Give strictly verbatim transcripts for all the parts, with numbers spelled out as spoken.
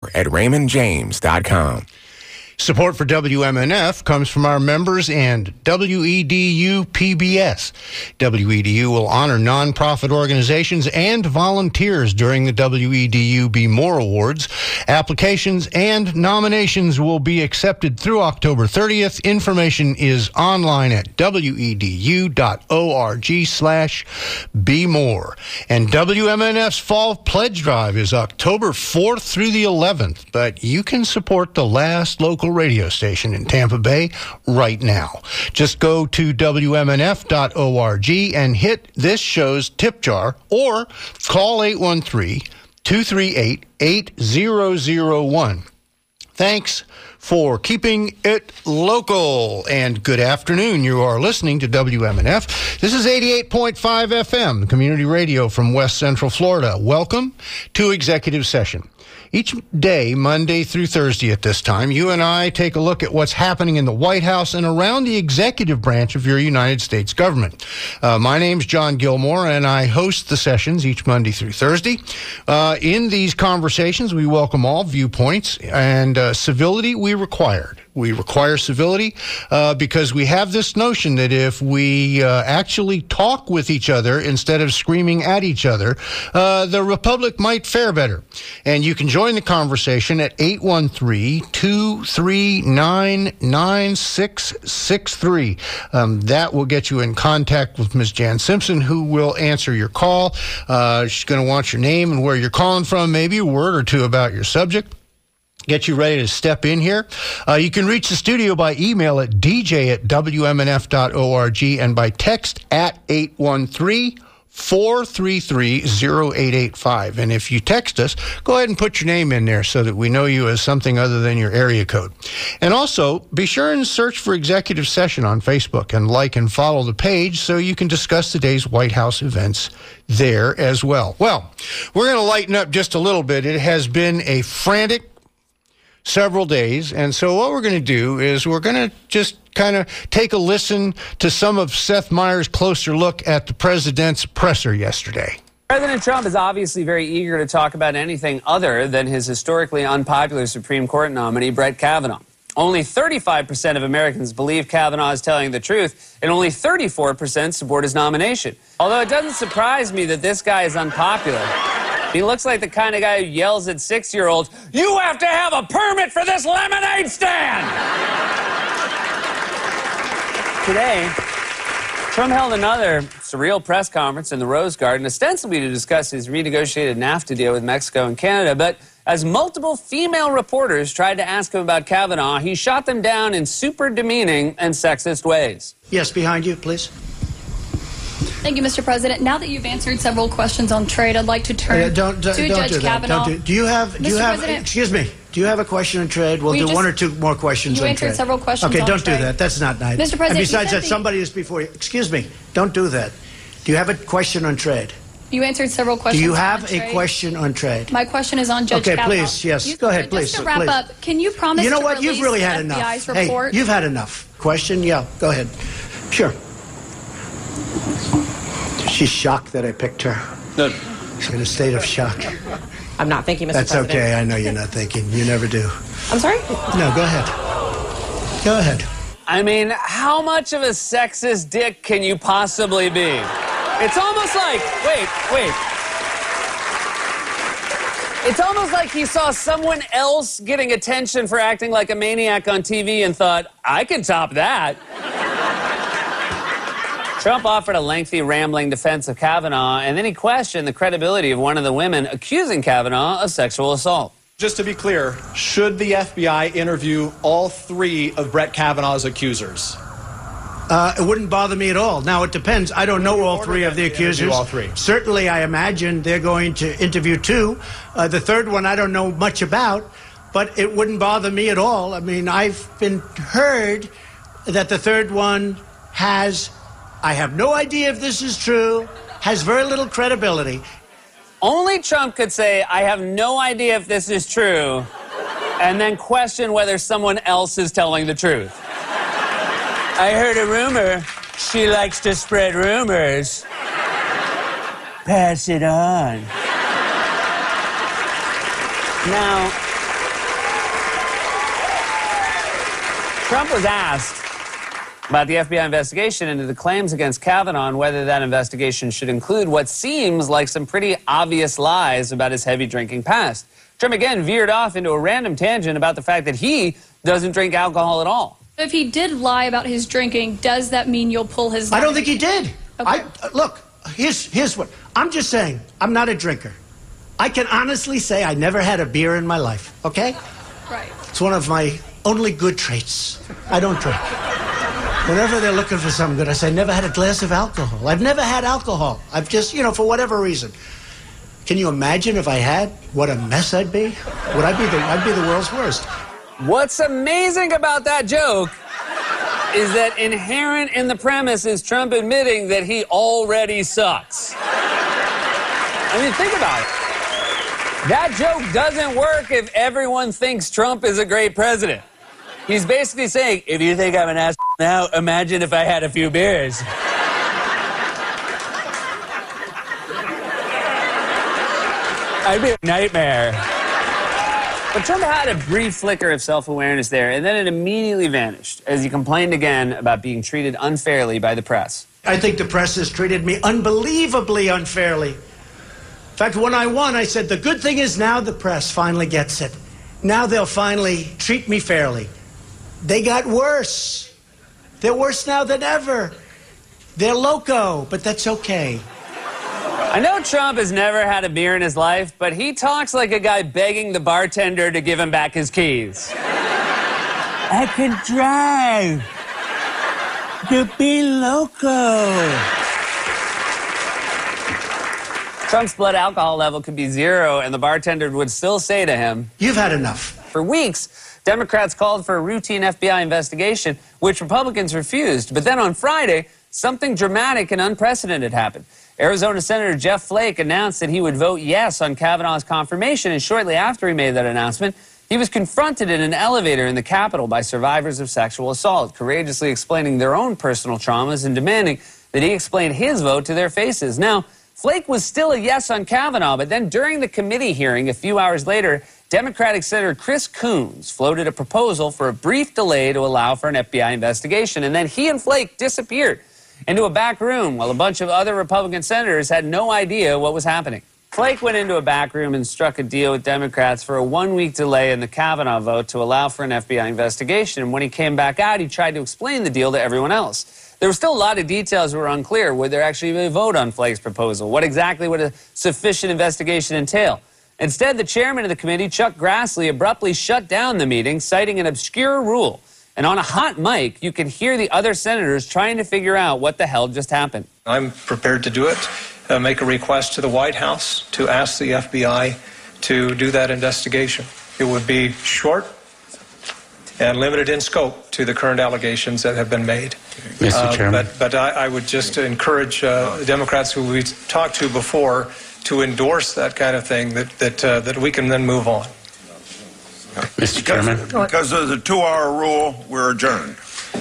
at raymond james dot com. Support for W M N F comes from our members and W E D U P B S. W E D U will honor nonprofit organizations and volunteers during the W E D U Be More Awards. Applications and nominations will be accepted through October thirtieth. Information is online at wedu.org slash be more. And W M N F's Fall Pledge Drive is October fourth through the eleventh, but you can support the last local radio station in Tampa Bay right now. Just go to W M N F dot org and hit this show's tip jar or call eight one three, two three eight, eight zero zero one. Thanks for keeping it local, and good afternoon. You are listening to W M N F. This is eighty-eight point five F M, community radio from West Central Florida. Welcome to Executive Session. Each day, Monday through Thursday at this time, you and I take a look at what's happening in the White House and around the executive branch of your United States government. Uh, my name's John Gilmore, and I host the sessions each Monday through Thursday. Uh, in these conversations, we welcome all viewpoints, and uh, civility we required. We require civility uh, because we have this notion that if we uh, actually talk with each other instead of screaming at each other, uh, the Republic might fare better. And you can join the conversation at eight one three, two three nine, nine six six three. Um, that will get you in contact with Miz Jan Simpson, who will answer your call. Uh, she's going to want your name and where you're calling from, maybe a word or two about your subject. Get you ready to step in here. Uh, you can reach the studio by email at d j at w m n f dot org and by text at eight one three, four three three, zero eight eight five. And if you text us, go ahead and put your name in there so that we know you as something other than your area code. And also, be sure and search for Executive Session on Facebook and like and follow the page so you can discuss today's White House events there as well. Well, we're going to lighten up just a little bit. It has been a frantic several days, and so what we're going to do is we're going to just kind of take a listen to some of Seth Meyers' closer look at the president's presser yesterday. President Trump is obviously very eager to talk about anything other than his historically unpopular Supreme Court nominee, Brett Kavanaugh. Only thirty-five percent of Americans believe Kavanaugh is telling the truth, and only thirty-four percent support his nomination. Although it doesn't surprise me that this guy is unpopular. He looks like the kind of guy who yells at six-year-olds, "You have to have a permit for this lemonade stand!" Today, Trump held another surreal press conference in the Rose Garden, ostensibly to discuss his renegotiated NAFTA deal with Mexico and Canada, but as multiple female reporters tried to ask him about Kavanaugh, he shot them down in super demeaning and sexist ways. Yes, behind you, please. Thank you, Mister President. Now that you've answered several questions on trade, I'd like to turn uh, don't, don't, to don't Judge do that. Kavanaugh. Don't do, do you have? Do Mister you have? President, excuse me. Do you have a question on trade? We'll Will you do just- one or two more questions you on answered trade. several questions Okay, on don't trade. do that. That's not nice. Mister President, and besides you said that, the- somebody is before you. Excuse me. Don't do that. Do you have a question on trade? You answered several Do questions you have on a trade. question on trade? My question is on Judge Okay, Kavanaugh. please, yes. You- Go ahead, just please, to wrap please. up, can you promise You know to what? You've release really the had F B I's enough. Hey, report? you've had enough. Question? Yeah, go ahead. Sure. She's shocked that I picked her. No. She's in a state of shock. I'm not thinking, Mister That's President. okay. I know you're not thinking. You never do. I'm sorry? No, go ahead. Go ahead. I mean, how much of a sexist dick can you possibly be? It's almost like, wait, wait. It's almost like he saw someone else getting attention for acting like a maniac on T V and thought, I can top that. Trump offered a lengthy, rambling defense of Kavanaugh, and then he questioned the credibility of one of the women accusing Kavanaugh of sexual assault. Just to be clear, should the F B I interview all three of Brett Kavanaugh's accusers? Uh, it wouldn't bother me at all. Now, it depends. I don't know all three of the accusers. All three. Certainly, I imagine they're going to interview two. Uh, the third one I don't know much about, but it wouldn't bother me at all. I mean, I've been heard that the third one has, I have no idea if this is true, has very little credibility. Only Trump could say, I have no idea if this is true, and then question whether someone else is telling the truth. I heard a rumor. She likes to spread rumors. Pass it on. Now, Trump was asked about the F B I investigation into the claims against Kavanaugh and whether that investigation should include what seems like some pretty obvious lies about his heavy drinking past. Trump again veered off into a random tangent about the fact that he doesn't drink alcohol at all. If he did lie about his drinking, does that mean you'll pull his lie? I don't think he did. Okay. I, uh, look, here's, here's what. I'm just saying, I'm not a drinker. I can honestly say I never had a beer in my life, okay? Right. It's one of my only good traits. I don't drink. Whenever they're looking for something good, I say, never had a glass of alcohol. I've never had alcohol. I've just, you know, for whatever reason. Can you imagine if I had, what a mess I'd be? Would I be the, I'd be the world's worst. What's amazing about that joke is that inherent in the premise is Trump admitting that he already sucks. I mean, think about it. That joke doesn't work if everyone thinks Trump is a great president. He's basically saying, if you think I'm an ass now, imagine if I had a few beers. I'd be a nightmare. But Trump had a brief flicker of self-awareness there, and then it immediately vanished as he complained again about being treated unfairly by the press. I think the press has treated me unbelievably unfairly. In fact, when I won, I said, the good thing is now the press finally gets it. Now they'll finally treat me fairly. They got worse. They're worse now than ever. They're loco, but that's okay. I know Trump has never had a beer in his life, but he talks like a guy begging the bartender to give him back his keys. I can drive. To be loco. Trump's blood alcohol level could be zero, and the bartender would still say to him, you've had enough. For weeks, Democrats called for a routine F B I investigation, which Republicans refused. But then on Friday, something dramatic and unprecedented happened. Arizona Senator Jeff Flake announced that he would vote yes on Kavanaugh's confirmation, and shortly after he made that announcement, he was confronted in an elevator in the Capitol by survivors of sexual assault, courageously explaining their own personal traumas and demanding that he explain his vote to their faces. Now, Flake was still a yes on Kavanaugh, but then during the committee hearing a few hours later, Democratic Senator Chris Coons floated a proposal for a brief delay to allow for an F B I investigation, and then he and Flake disappeared into a back room while a bunch of other Republican senators had no idea what was happening. Flake went into a back room and struck a deal with Democrats for a one-week delay in the Kavanaugh vote to allow for an F B I investigation. And when he came back out, he tried to explain the deal to everyone else. There were still a lot of details that were unclear. Would there actually be a vote on Flake's proposal? What exactly would a sufficient investigation entail? Instead, the chairman of the committee, Chuck Grassley, abruptly shut down the meeting, citing an obscure rule. And on a hot mic, you could hear the other senators trying to figure out what the hell just happened. I'm prepared to do it, uh, make a request to the White House to ask the F B I to do that investigation. It would be short and limited in scope to the current allegations that have been made. Mister Uh, Chairman. But, but I, I would just encourage uh, Democrats who we talked to before to endorse that kind of thing, that, that, uh, that we can then move on. Mister Chairman. Because of the two-hour rule, we're adjourned.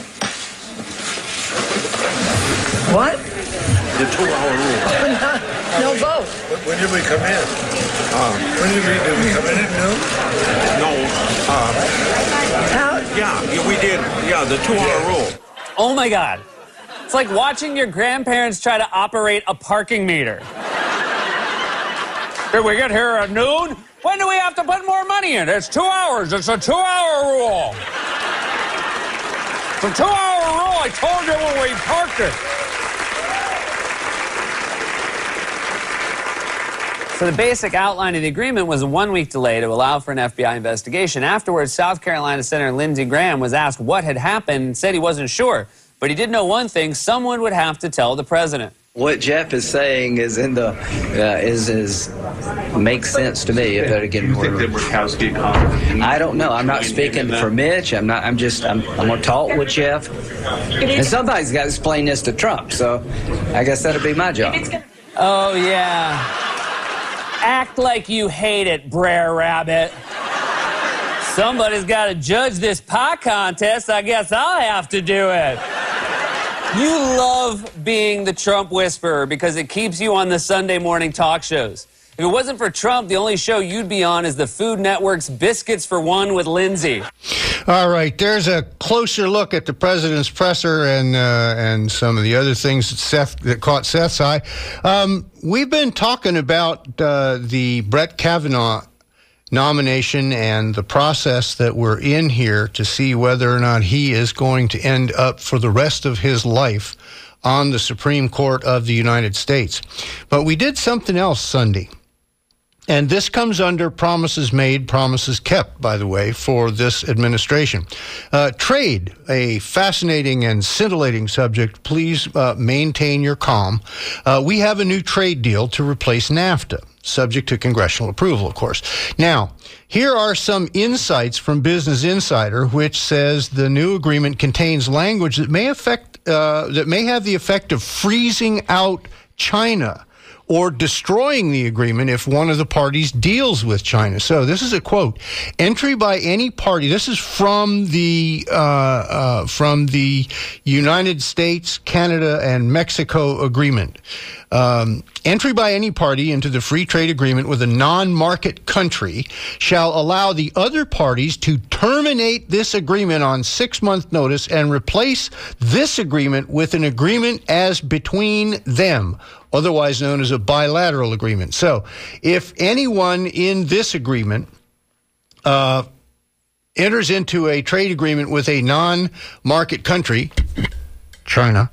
What? The two-hour rule. No vote. When did we come in? Uh, when did we, did we come in at noon? No. Uh, How? yeah, yeah, we did. Yeah, the two-hour rule. Oh my God. It's like watching your grandparents try to operate a parking meter. Did we get here at noon? When do we have to put more money in? It's two hours. It's a two-hour rule. It's a two-hour rule. I told you when we parked it. So the basic outline of the agreement was a one-week delay to allow for an F B I investigation. Afterwards, South Carolina Senator Lindsey Graham was asked what had happened and said he wasn't sure. But he did know one thing: someone would have to tell the president. What Jeff is saying is in the uh, is is makes sense to me. If that getting more. I don't know. I'm not speaking for Mitch. I'm not. I'm just. I'm. I'm gonna talk with Jeff. And somebody's got to explain this to Trump. So, I guess that'll be my job. Oh yeah. Act like you hate it, Brer Rabbit. Somebody's got to judge this pie contest. I guess I'll have to do it. You love being the Trump whisperer because it keeps you on the Sunday morning talk shows. If it wasn't for Trump, the only show you'd be on is the Food Network's Biscuits for One with Lindsay. All right, there's a closer look at the president's presser and uh, and some of the other things that Seth that caught Seth's eye. Um, we've been talking about uh, the Brett Kavanaugh nomination and the process that we're in here to see whether or not he is going to end up for the rest of his life on the Supreme Court of the United States. But we did something else Sunday. And this comes under promises made, promises kept, by the way, for this administration. Uh, trade, a fascinating and scintillating subject. Please uh, maintain your calm. Uh, we have a new trade deal to replace NAFTA, subject to congressional approval, of course. Now, here are some insights from Business Insider, which says the new agreement contains language that may affect, uh, that may have the effect of freezing out China or destroying the agreement if one of the parties deals with China. So this is a quote: entry by any party. This is from the uh, uh, from the United States, Canada, and Mexico agreement. Um, entry by any party into the free trade agreement with a non-market country shall allow the other parties to terminate this agreement on six-month notice and replace this agreement with an agreement as between them, otherwise known as a bilateral agreement. So if anyone in this agreement uh, enters into a trade agreement with a non-market country, China,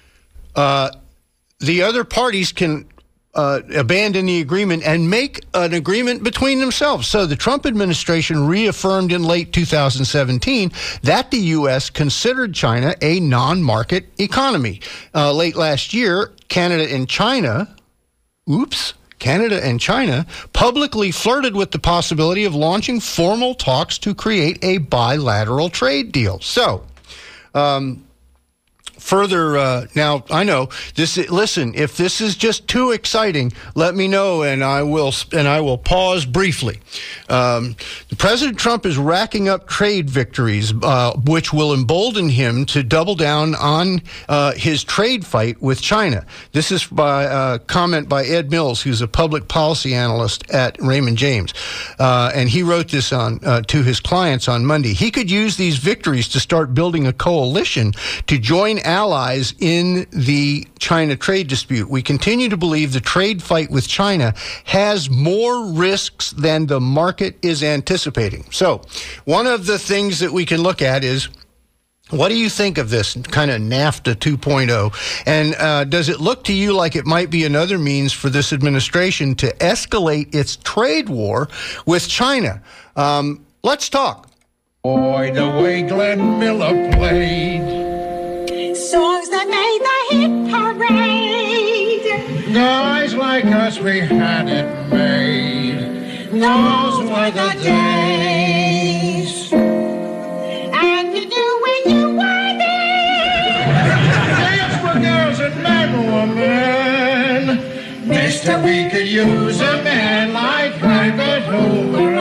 uh, the other parties can uh, abandon the agreement and make an agreement between themselves. So the Trump administration reaffirmed in late two thousand seventeen that the U S considered China a non-market economy. Uh, late last year, Canada and China, oops, Canada and China publicly flirted with the possibility of launching formal talks to create a bilateral trade deal. So, um, Further, uh, now I know this. Listen, if this is just too exciting, let me know, and I will. And I will pause briefly. Um, President Trump is racking up trade victories, uh, which will embolden him to double down on uh, his trade fight with China. This is by a comment by Ed Mills, who's a public policy analyst at Raymond James, uh, and he wrote this on uh, to his clients on Monday. He could use these victories to start building a coalition to join allies in the China trade dispute. We continue to believe the trade fight with China has more risks than the market is anticipating. So, one of the things that we can look at is, what do you think of this kind of NAFTA two point oh? And uh, does it look to you like it might be another means for this administration to escalate its trade war with China? Um, let's talk. Boy, the way Glenn Miller played songs that made the hit parade. Guys like us, we had it made. Those were the days. And you knew when you were there. Dance for girls and men were men. Mister, we could use a man like Private Hoover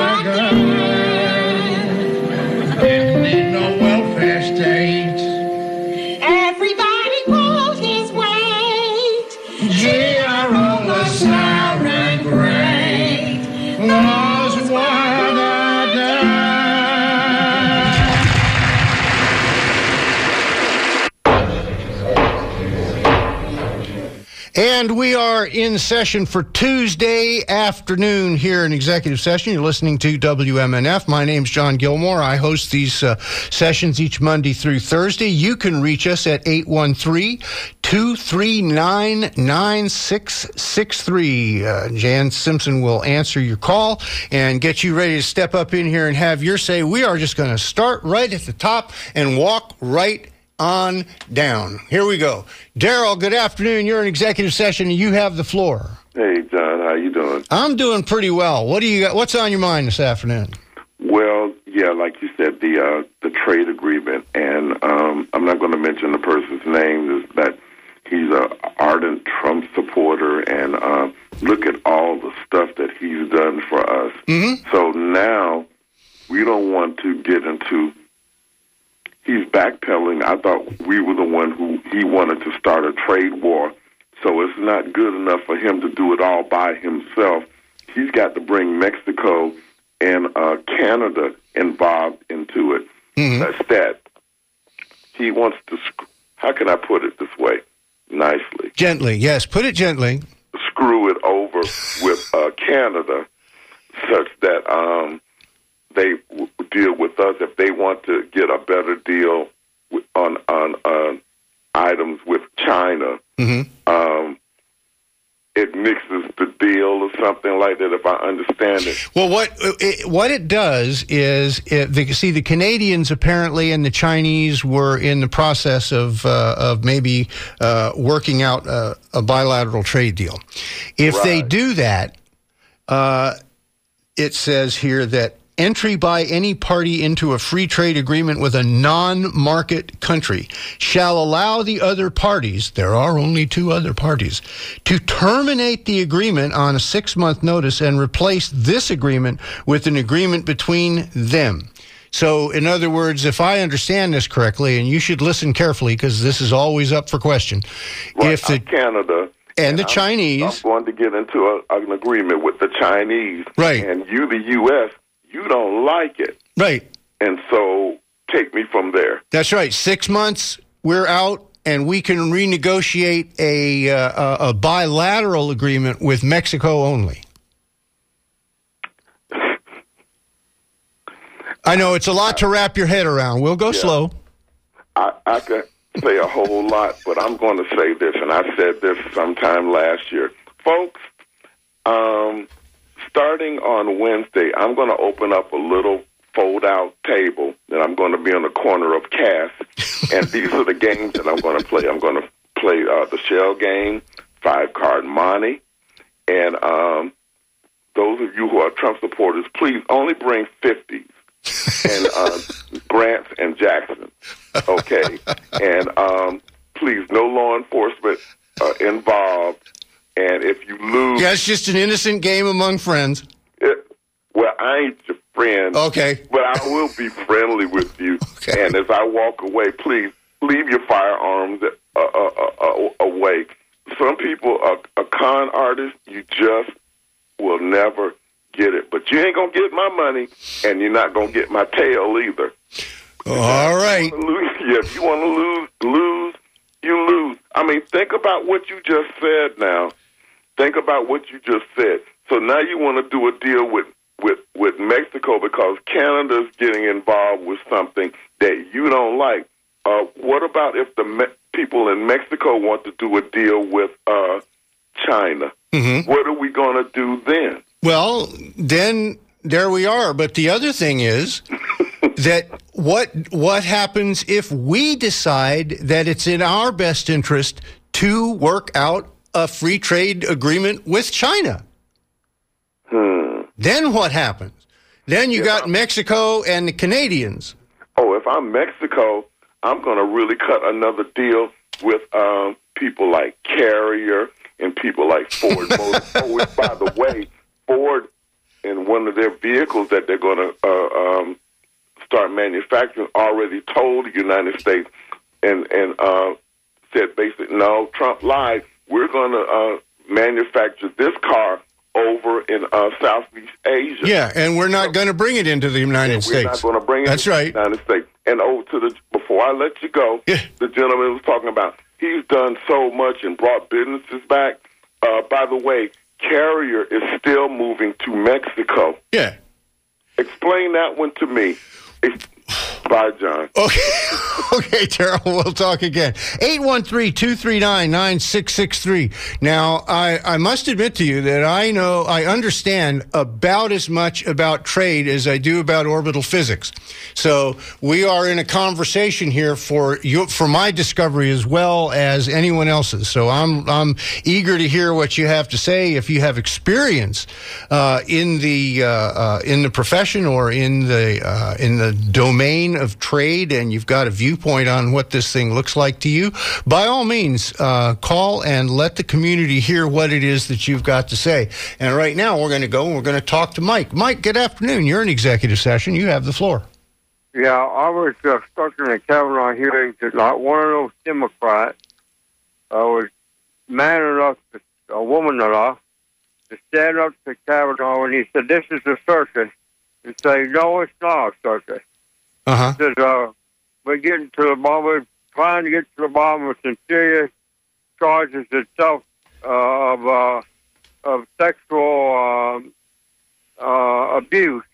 again. Didn't need no welfare state. Everybody pulled his weight. G R O was sour and great. Those were the days. And we are in session for Tuesday afternoon here in executive session. You're listening to W M N F. My name's John Gilmore. I host these uh, sessions each Monday through Thursday. You can reach us at eight one three, two three nine, nine six six three. Uh, Jan Simpson will answer your call and get you ready to step up in here and have your say. We are just going to start right at the top and walk right on down. Here we go. Daryl, good afternoon. You're in executive session and you have the floor. Hey, John, how you doing? I'm doing pretty well. What do you got? What's on your mind this afternoon? Well, yeah, like you said, the uh, the trade agreement, and um, I'm not going to mention the person's name, is that he's a ardent Trump supporter, and uh, look at all the stuff that he's done for us. Mm-hmm. So now we don't want to get into. He's backpedaling. I thought we were the one who he wanted to start a trade war. So it's not good enough for him to do it all by himself. he's got to bring Mexico and uh, Canada involved into it. Mm-hmm. That's that. He wants to, sc- how can I put it this way, nicely? Gently, yes. Put it gently. Screw it over with uh, Canada such that um, they w- deal with us if they want to get a better deal with, on, on on items with China. Mm-hmm. Um, it mixes the deal or something like that, if I understand it. Well, what it, what it does is, it, the, see, the Canadians apparently and the Chinese were in the process of uh, of maybe uh, working out a, a bilateral trade deal. If Right. they do that, uh, it says here that entry by any party into a free trade agreement with a non-market country shall allow the other parties, there are only two other parties, to terminate the agreement on a six-month notice and replace this agreement with an agreement between them. So, in other words, if I understand this correctly, and you should listen carefully because this is always up for question, Right, if the Canada and the I'm, Chinese, I'm going to get into a, an agreement with the Chinese, right, and you, the U S, you don't like it. Right. And so take me from there. That's right. Six months, we're out, and we can renegotiate a, uh, a bilateral agreement with Mexico only. I know it's a lot to wrap your head around. We'll go Yeah. slow. I, I could say a whole lot, but I'm going to say this, and I said this sometime last year. Folks, um... starting on Wednesday, I'm going to open up a little fold-out table that I'm going to be on the corner of Cass, and these are the games that I'm going to play. I'm going to play uh, the shell game, five-card monte, and um, those of you who are Trump supporters, please only bring fifties and uh, Grants and Jackson, okay? And um, please, no law enforcement uh, involved. And if you lose... Yeah, it's just an innocent game among friends. It, well, I ain't your friend. Okay. But I will be friendly with you. Okay. And as I walk away, please leave your firearms uh, uh, uh, away. Some people are, are con artists. You just will never get it. But you ain't going to get my money, and you're not going to get my tail either. All right. Lose, yeah, if you want to lose, lose, you lose. I mean, think about what you just said now. Think about what you just said. So now you want to do a deal with, with, with Mexico because Canada's getting involved with something that you don't like. Uh, what about if the me- people in Mexico want to do a deal with uh, China? Mm-hmm. What are we going to do then? Well, then there we are. But the other thing is that what what happens if we decide that it's in our best interest to work out a free trade agreement with China? Hmm. Then what happens? Then you Yeah. got Mexico and the Canadians. Oh, if I'm Mexico, I'm going to really cut another deal with um, people like Carrier and people like Ford Motors. Oh, which, by the way, Ford, in one of their vehicles that they're going to uh, um, start manufacturing, already told the United States and, and uh, said basically, no, Trump lied. We're going to uh, manufacture this car over in uh, Southeast Asia. Yeah, and we're not going to bring it into the United We're States. not going to bring it That's to right. the United States. And oh, to the before I let you go, Yeah. the gentleman was talking about he's done so much and brought businesses back. Uh, by the way, Carrier is still moving to Mexico. Yeah. Explain that one to me. Ex- Bye, John. Okay, okay, Terrell, we'll talk again. eight one three, two three nine, nine six six three. Now, I, I must admit to you that I know, I understand about as much about trade as I do about orbital physics. So we are in a conversation here for you, for my discovery as well as anyone else's. So I'm I'm eager to hear what you have to say. If you have experience uh, in the uh, uh, in the profession or in the uh, in the domain of trade, and you've got a viewpoint on what this thing looks like to you, by all means, uh, call and let the community hear what it is that you've got to say. And right now, we're going to go and we're going to talk to Mike. Mike, good afternoon. You're in executive session. You have the floor. Yeah, I was uh, stuck in a Kavanaugh hearing that like one of those Democrats uh, was man enough, to, a woman enough, to stand up to Kavanaugh and he said, "This is a circus," and say, "No, it's not a circus." Uh-huh. He says, uh, we're getting to the bottom, we're trying to get to the bottom of some serious charges itself uh, of uh, of sexual um, uh, abuse.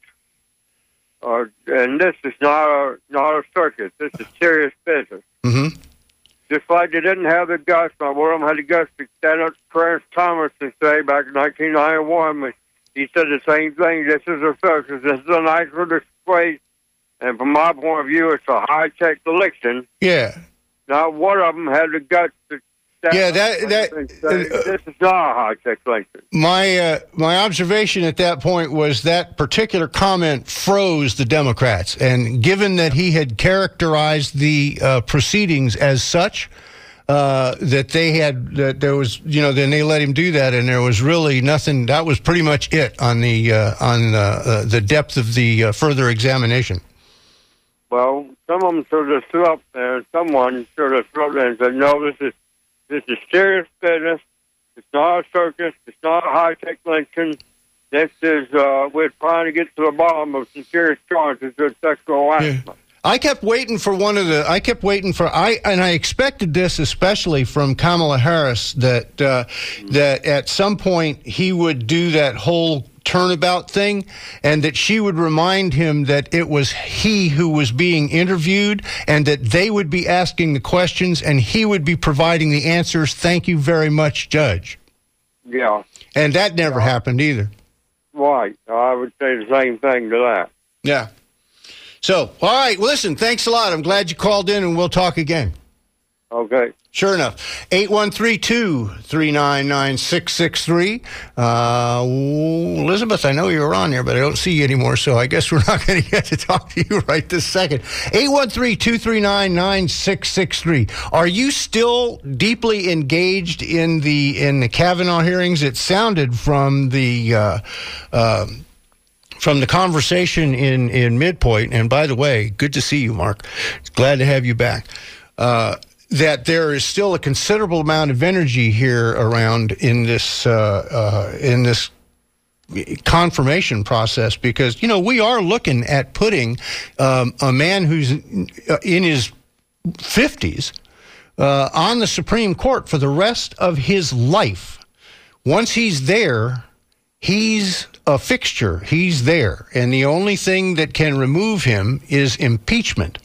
Uh, and this is not a not a circus. This is serious business. Mm-hmm. Just like they didn't have the guts, not one of them had the guts to stand up to Clarence Thomas and say back in nineteen ninety-one, he said the same thing. This is a circus. This is a nice little display. And from my point of view, it's a high-tech election. Yeah. Not one of them had the guts to stand Yeah, up that that and say, this is not a high-tech election. my uh, my observation at that point was that particular comment froze the Democrats, and given that he had characterized the uh, proceedings as such, uh, that they had that there was you know then they let him do that, and there was really nothing. That was pretty much it on the uh, on uh, uh, the depth of the uh, further examination. Well, some of them sort of threw up there. Someone sort of threw up there and said, "No, this is this is serious business. It's not a circus. It's not a high-tech lynching. This is uh, we're trying to get to the bottom of some serious charges of sexual harassment." I kept waiting for one of the. I kept waiting for. I and I expected this, especially from Kamala Harris, that uh, that at some point he would do that whole turnabout thing, and that she would remind him that it was he who was being interviewed, and that they would be asking the questions, and he would be providing the answers. Thank you very much, Judge. Yeah. And that never yeah. happened either. Right. I would say the same thing to that. Yeah. So, all right, well, listen, thanks a lot. I'm glad you called in, and we'll talk again. Okay. Sure enough. eight one three, two three nine, nine six six three. Uh, Elizabeth, I know you were on there, but I don't see you anymore, so I guess we're not going to get to talk to you right this second. eight one three, two three nine, nine six six three. Are you still deeply engaged in the in the Kavanaugh hearings? It sounded from the... Uh, uh, From the conversation in, in Midpoint, and by the way, good to see you, Mark. Glad to have you back. Uh, that there is still a considerable amount of energy here around in this uh, uh, in this confirmation process, because you know we are looking at putting um, a man who's in his fifties uh, on the Supreme Court for the rest of his life. Once he's there, he's a fixture. He's there. And the only thing that can remove him is impeachment.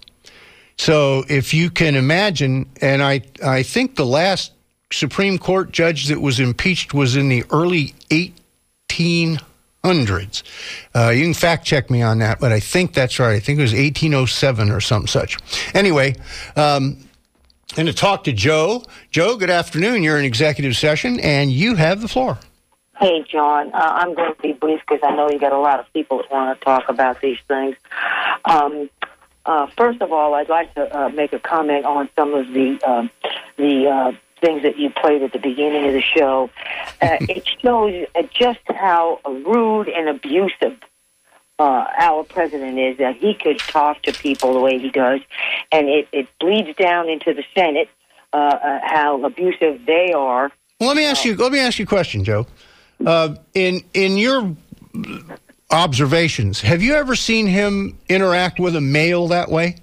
So if you can imagine, and I, I think the last Supreme Court judge that was impeached was in the early eighteen hundreds. Uh, you can fact check me on that, but I think that's right. I think it was eighteen oh seven or something such. Anyway, um, and to talk to Joe. Joe, good afternoon. You're in executive session, and you have the floor. Hey, John, uh, I'm going to be brief because I know you got a lot of people that want to talk about these things. Um, uh, first of all, I'd like to uh, make a comment on some of the um, the uh, things that you played at the beginning of the show. Uh, it shows uh, just how rude and abusive uh, our president is, that he could talk to people the way he does, and it, it bleeds down into the Senate, uh, uh, how abusive they are. Well, let me ask you. Let me ask you a question, Joe. Uh, in in your observations, have you ever seen him interact with a male that way?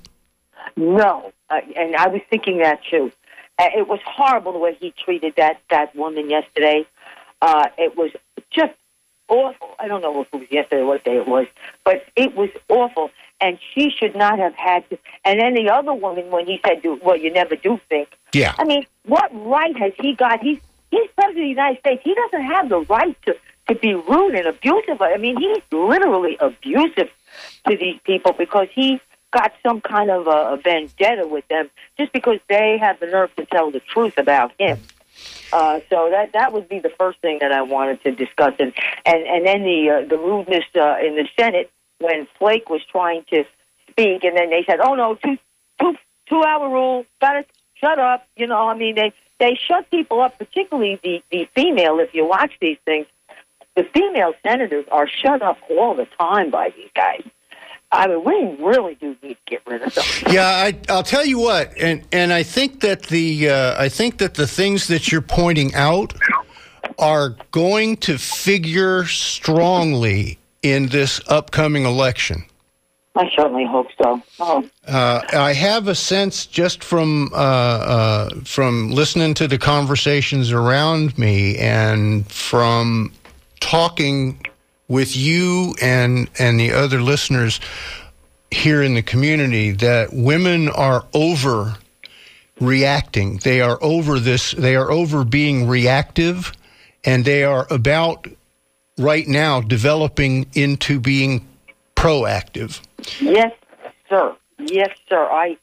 No, uh, and I was thinking that too. Uh, it was horrible the way he treated that, that woman yesterday. Uh, it was just awful. I don't know if it was yesterday or what day it was, but it was awful. And she should not have had to. And then the other woman, when he said, well, you never do think. Yeah. I mean, what right has he got? He's He's president of the United States. He doesn't have the right to, to be rude and abusive. I mean, he's literally abusive to these people because he got some kind of a, a vendetta with them just because they have the nerve to tell the truth about him. Uh, so that that would be the first thing that I wanted to discuss. And and, and then the uh, the rudeness uh, in the Senate when Flake was trying to speak, and then they said, "Oh no, two two two hour rule, gotta shut up." You know, I mean they. They shut people up, particularly the, the female, if you watch these things. The female senators are shut up all the time by these guys. I mean, we really do need to get rid of them. Yeah, I, I'll tell you what, and, and I think that the uh, I think that the things that you're pointing out are going to figure strongly in this upcoming election. I certainly hope so. Oh. Uh, I have a sense just from uh, uh, from listening to the conversations around me and from talking with you and and the other listeners here in the community that women are over reacting. They are over this. They are over being reactive, and they are about right now developing into being proactive. Yes, sir. Yes, sir. I,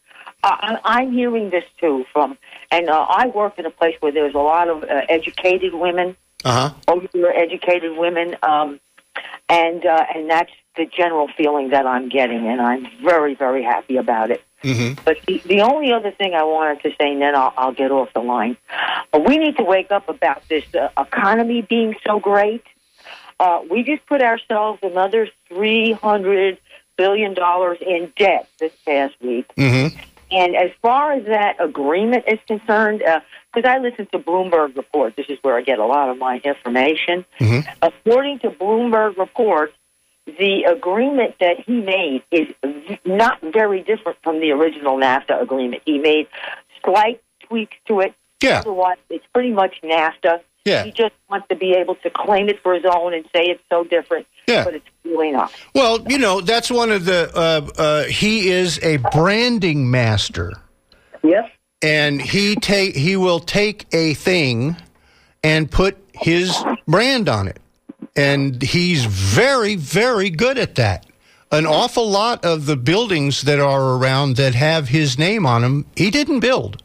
I I'm hearing this too from, and uh, I work in a place where there's a lot of uh, educated women, uh-huh. older educated women, um, and uh, and that's the general feeling that I'm getting, and I'm very, very happy about it. Mm-hmm. But the, the only other thing I wanted to say, and then I'll, I'll get off the line, uh, we need to wake up about this uh, economy being so great. Uh, we just put ourselves another three hundred billion dollars in debt this past week. Mm-hmm. And as far as that agreement is concerned, because uh, I listen to Bloomberg Report, this is where I get a lot of my information. Mm-hmm. According to Bloomberg Report, the agreement that he made is not very different from the original NAFTA agreement. He made slight tweaks to it. Yeah. Otherwise, it's pretty much NAFTA. Yeah. He just wants to be able to claim it for his own and say it's so different, yeah. but it's really not. Well, you know, that's one of the, uh, uh, he is a branding master. Yes. And he take he will take a thing and put his brand on it. And he's very, very good at that. An awful lot of the buildings that are around that have his name on them, he didn't build.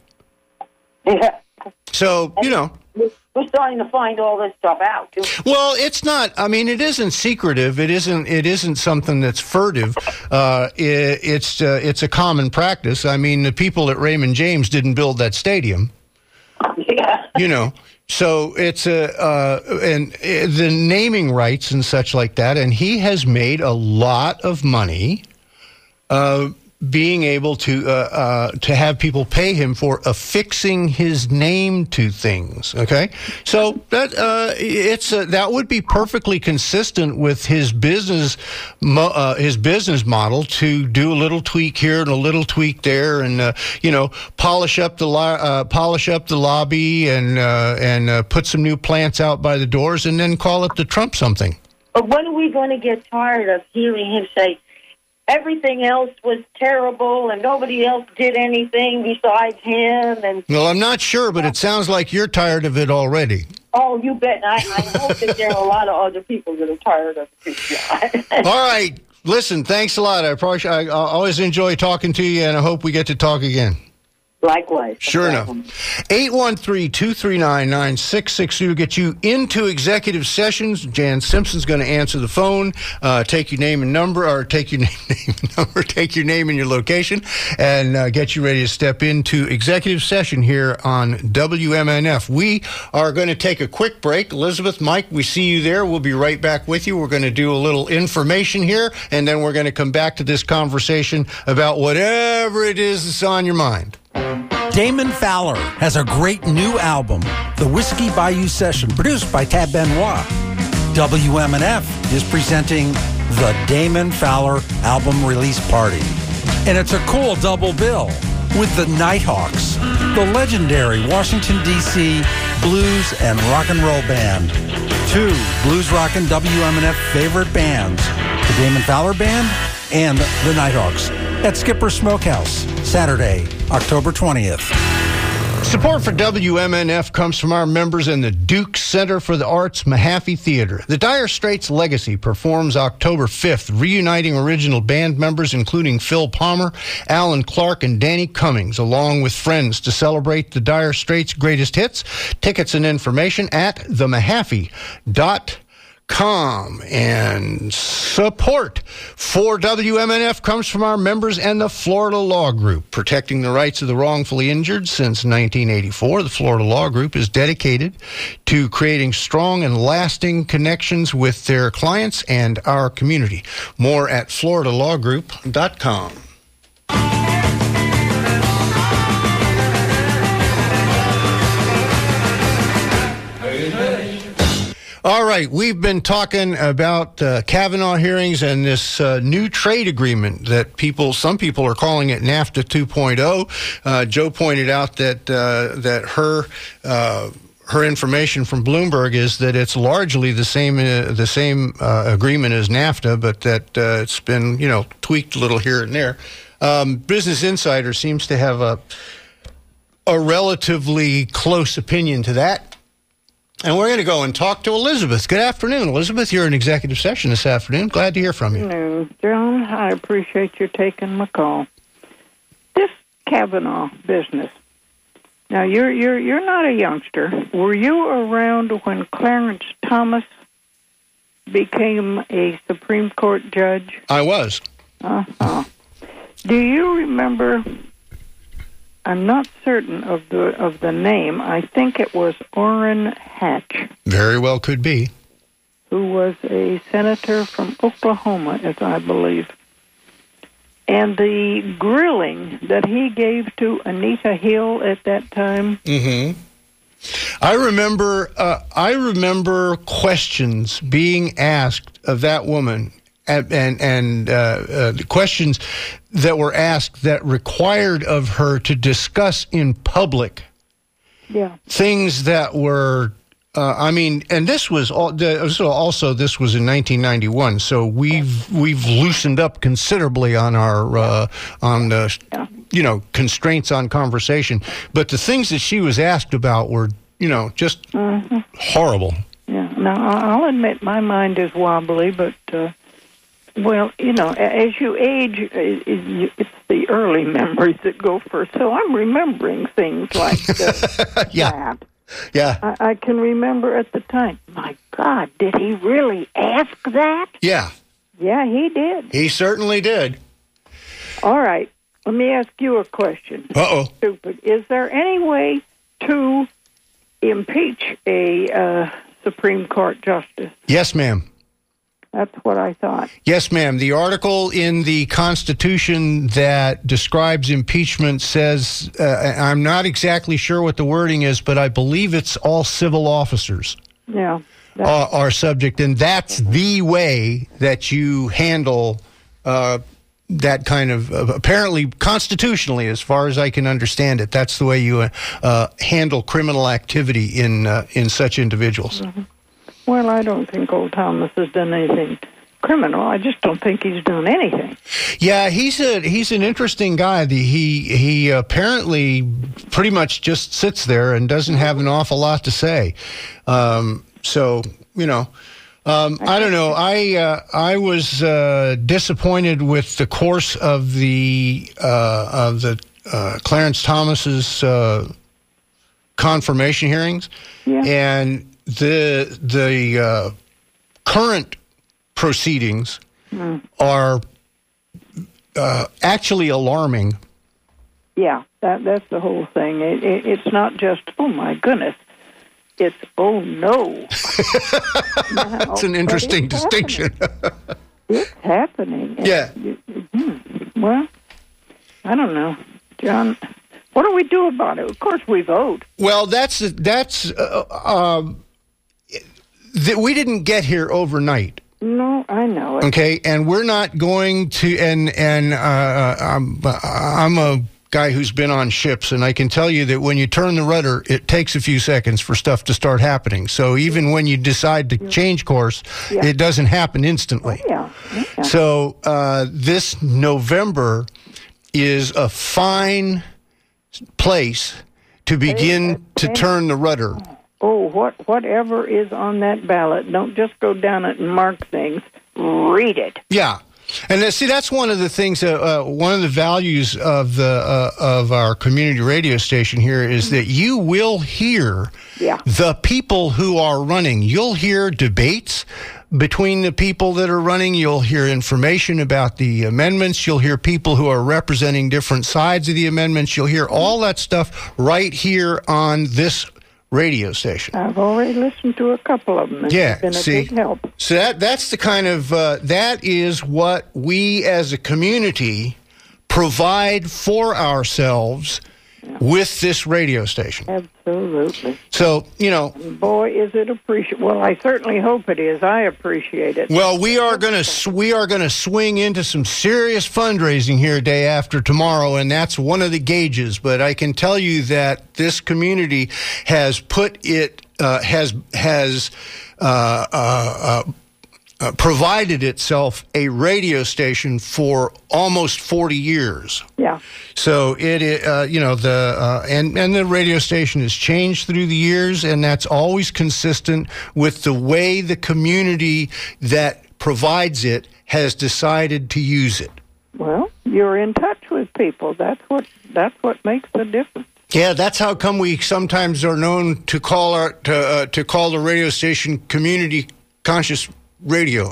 Yeah. So, you know. We're starting to find all this stuff out, too. Well, it's not. I mean, it isn't secretive. It isn't. It isn't something that's furtive. Uh, it, it's uh, it's a common practice. I mean, the people at Raymond James didn't build that stadium. Yeah. You know. So it's a uh, and uh, the naming rights and such like that. And he has made a lot of money. Uh, being able to uh, uh, to have people pay him for affixing his name to things, okay? So that uh, it's uh, that would be perfectly consistent with his business mo- uh, his business model to do a little tweak here and a little tweak there, and uh, you know, polish up the lo- uh, polish up the lobby and uh, and uh, put some new plants out by the doors, and then call it the Trump something. But when are we going to get tired of hearing him say, everything else was terrible and nobody else did anything besides him? And well, I'm not sure, but it sounds like you're tired of it already. Oh, you bet. I, I hope that there are a lot of other people that are tired of it too. All right. Listen, thanks a lot. I, appreciate, I, I always enjoy talking to you, and I hope we get to talk again. Likewise. Sure enough. eight one three, two three nine, nine six six two. Get you into executive sessions. Jan Simpson's going to answer the phone, uh, take your name and number, or take your name, name and number, take your name and your location, and uh, get you ready to step into executive session here on W M N F. We are going to take a quick break. Elizabeth, Mike, we see you there. We'll be right back with you. We're going to do a little information here, and then we're going to come back to this conversation about whatever it is that's on your mind. Damon Fowler has a great new album, The Whiskey Bayou Session, produced by Tab Benoit. W M N F is presenting the Damon Fowler album release party. And it's a cool double bill with the Nighthawks, the legendary Washington, D C blues and rock and roll band. Two blues rockin' W M N F favorite bands, the Damon Fowler Band and the Nighthawks, at Skipper Smokehouse, Saturday, October twentieth. Support for W M N F comes from our members in the Duke Center for the Arts Mahaffey Theater. The Dire Straits Legacy performs October fifth, reuniting original band members including Phil Palmer, Alan Clark, and Danny Cummings, along with friends to celebrate the Dire Straits' greatest hits. Tickets and information at the mahaffey dot com. Com and support for W M N F comes from our members and the Florida Law Group, protecting the rights of the wrongfully injured since nineteen eighty-four. The Florida Law Group is dedicated to creating strong and lasting connections with their clients and our community. More at florida law group dot com. All right, we've been talking about uh, Kavanaugh hearings and this uh, new trade agreement that people, some people are calling it NAFTA two point oh. Uh, Joe pointed out that uh, that her uh, her information from Bloomberg is that it's largely the same uh, the same uh, agreement as NAFTA, but that uh, it's been you know tweaked a little here and there. Um, Business Insider seems to have a a relatively close opinion to that. And we're going to go and talk to Elizabeth. Good afternoon, Elizabeth. You're in executive session this afternoon. Glad to hear from you. Good afternoon, John. I appreciate you taking my call. This Kavanaugh business. Now, you're you're you're not a youngster. Were you around when Clarence Thomas became a Supreme Court judge? I was. Uh-huh. Do you remember? I'm not certain of the of the name. I think it was Orrin Hatch. Very well could be. Who was a senator from Oklahoma, as I believe. And the grilling that he gave to Anita Hill at that time. Mm-hmm. I remember. Uh, I remember questions being asked of that woman. And and, and uh, uh, the questions that were asked that required of her to discuss in public yeah. things that were, uh, I mean, and this was all, so also this was in nineteen ninety-one, so we've we've loosened up considerably on our uh, on the yeah. you know constraints on conversation. But the things that she was asked about were you know just mm-hmm. horrible. Yeah. Now I'll admit my mind is wobbly, but. Uh, Well, you know, as you age, it's the early memories that go first. So I'm remembering things like the, yeah. that. Yeah. I, I can remember at the time, my God, did he really ask that? Yeah. Yeah, he did. He certainly did. All right. Let me ask you a question. Uh-oh. Stupid. Is there any way to impeach a uh, Supreme Court justice? Yes, ma'am. That's what I thought. Yes, ma'am. The article in the Constitution that describes impeachment says, uh, I'm not exactly sure what the wording is, but I believe it's all civil officers yeah, are, are subject. And that's the way that you handle uh, that kind of, uh, apparently constitutionally, as far as I can understand it, that's the way you uh, handle criminal activity in, uh, in such individuals. Mm-hmm. Well, I don't think old Thomas has done anything criminal. I just don't think he's done anything. Yeah, he's a he's an interesting guy. The, he he apparently pretty much just sits there and doesn't have an awful lot to say. Um, so you know, um, I don't know. I uh, I was uh, disappointed with the course of the uh, of the uh, Clarence Thomas's uh, confirmation hearings, yeah. and. The the uh, current proceedings mm. are uh, actually alarming. Yeah, that that's the whole thing. It, it, it's not just, oh, my goodness. It's, oh, no. That's an interesting it's distinction. Happening. It's happening. Yeah. Mm-hmm. Well, I don't know. John, what do we do about it? Of course we vote. Well, that's, that's uh, uh, that we didn't get here overnight. No, I know it. Okay, and we're not going to, and and uh, I'm, I'm a guy who's been on ships, and I can tell you that when you turn the rudder, it takes a few seconds for stuff to start happening. So even when you decide to change course, yeah. it doesn't happen instantly. Oh, yeah. yeah. So uh, this November is a fine place to begin to turn the rudder. Oh, what whatever is on that ballot, don't just go down it and mark things. Read it. Yeah. And uh, see, that's one of the things, uh, uh, one of the values of the uh, of our community radio station here is that you will hear yeah. the people who are running. You'll hear debates between the people that are running. You'll hear information about the amendments. You'll hear people who are representing different sides of the amendments. You'll hear all that stuff right here on this radio station. I've already listened to a couple of them. And yeah, it's been a see, big help. So that that's the kind of uh, that is what we as a community provide for ourselves with this radio station. Absolutely. So, you know. Boy, is it appreciated. Well, I certainly hope it is. I appreciate it. Well, we are going to we are going to swing into some serious fundraising here day after tomorrow, and that's one of the gauges. But I can tell you that this community has put it uh, has has uh, uh, uh, uh, provided itself a radio station for almost forty years. Yeah. So it, uh, you know, the uh, and and the radio station has changed through the years, and that's always consistent with the way the community that provides it has decided to use it. Well, you're in touch with people. That's what that's what makes the difference. Yeah, that's how come we sometimes are known to call our to uh, to call the radio station community conscious radio.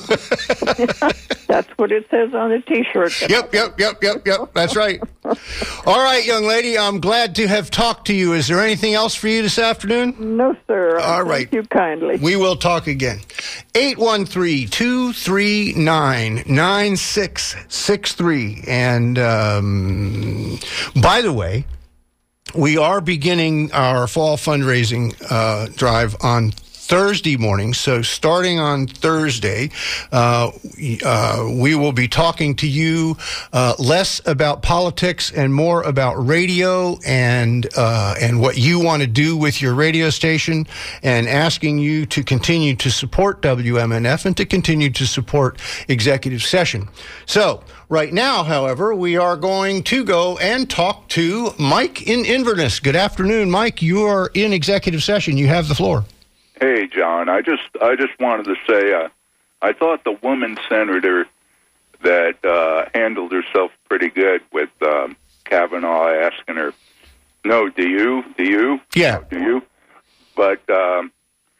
That's what it says on the T-shirt. Yep, yep, yep, yep, yep. That's right. All right, young lady, I'm glad to have talked to you. Is there anything else for you this afternoon? No, sir. All right. Thank you kindly. We will talk again. eight one three, two three nine, nine six six three. And um, by the way, we are beginning our fall fundraising uh, drive on Thursday morning. So starting on Thursday, uh, uh, we will be talking to you uh, less about politics and more about radio and uh, and what you want to do with your radio station, and asking you to continue to support W M N F and to continue to support Executive Session. So right now, however, we are going to go and talk to Mike in Inverness. Good afternoon, Mike. You are in Executive Session. You have the floor. Hey, John, I just I just wanted to say uh, I thought the woman senator that uh, handled herself pretty good with um, Kavanaugh asking her, no, do you? Do you? Yeah. No, do you? But um,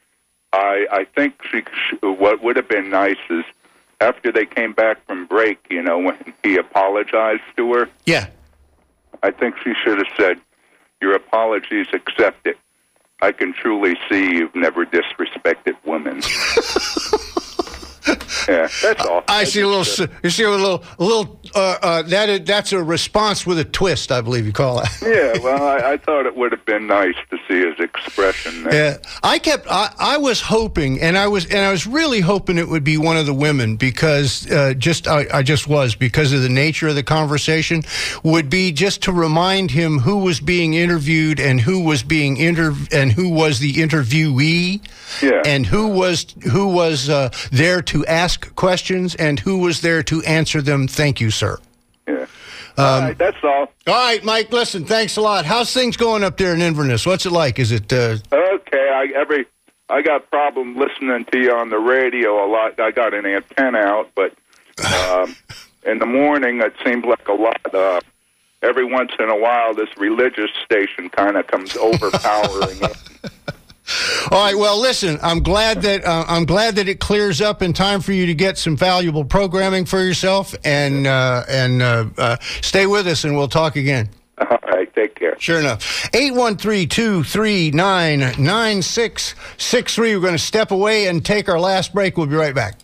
I I think she, what would have been nice is after they came back from break, you know, when he apologized to her. Yeah. I think she should have said, your apologies accepted. I can truly see you've never disrespected women. Yeah, that's all. I see a little. You see a little, a little. Uh, uh, that that's a response with a twist, I believe you call it. Yeah, well, I, I thought it would have been nice to see his expression there. Yeah, I kept. I, I was hoping, and I was, and I was really hoping it would be one of the women, because uh, just I, I just was because of the nature of the conversation. Would be just to remind him who was being interviewed and who was being inter and who was the interviewee, yeah, and who was who was uh, there to ask questions and who was there to answer them. Thank you, sir. Yeah. Um, all right, that's all. All right, Mike, listen, thanks a lot. How's things going up there in Inverness? What's it like? Is it... Uh... Okay, I every I got problem listening to you on the radio a lot. I got an antenna out, but um, in the morning it seems like a lot. Uh, every once in a while, this religious station kind of comes overpowering it. All right. Well, listen. I'm glad that uh, I'm glad that it clears up in time for you to get some valuable programming for yourself, and uh, and uh, uh, stay with us, and we'll talk again. All right. Take care. Sure enough. eight one three, two three nine, nine six six three. We're going to step away and take our last break. We'll be right back.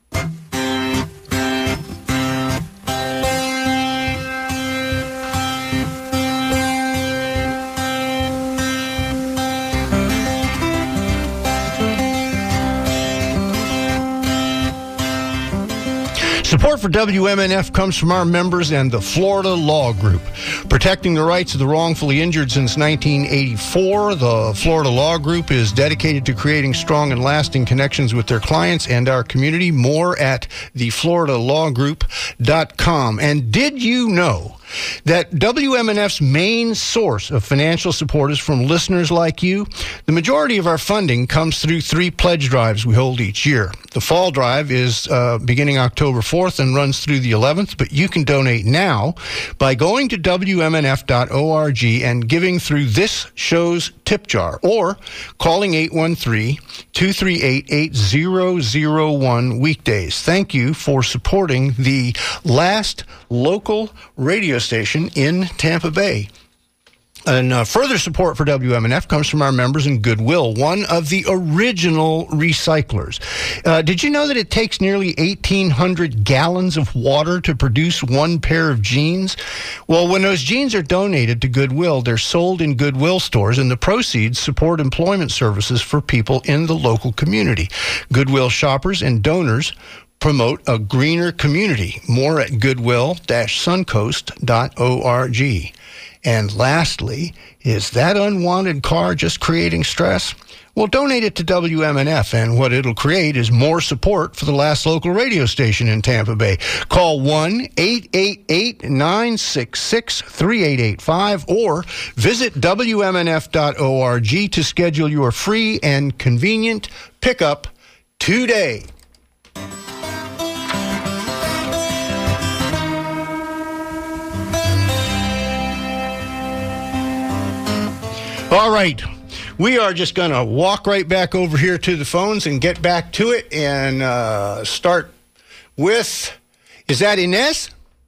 Support for W M N F comes from our members and the Florida Law Group. Protecting the rights of the wrongfully injured since nineteen eighty-four, the Florida Law Group is dedicated to creating strong and lasting connections with their clients and our community. More at the florida law group dot com. And did you know that W M N F's main source of financial support is from listeners like you? The majority of our funding comes through three pledge drives we hold each year. The fall drive is uh, beginning October fourth and runs through the eleventh, but you can donate now by going to W M N F dot org and giving through this show's tip jar, or calling eight one three, two three eight, eight zero zero one weekdays. Thank you for supporting the last local radio station in Tampa Bay. And uh, further support for W M N F comes from our members in Goodwill, one of the original recyclers. Uh, did you know that it takes nearly eighteen hundred gallons of water to produce one pair of jeans? Well, when those jeans are donated to Goodwill, they're sold in Goodwill stores, and the proceeds support employment services for people in the local community. Goodwill shoppers and donors promote a greener community. More at goodwill dash suncoast dot org. And lastly, is that unwanted car just creating stress? Well, donate it to W M N F, and what it'll create is more support for the last local radio station in Tampa Bay. Call one eight eight eight, nine six six, three eight eight five or visit W M N F dot org to schedule your free and convenient pickup today. All right, we are just going to walk right back over here to the phones and get back to it and uh, start with, is that Inez?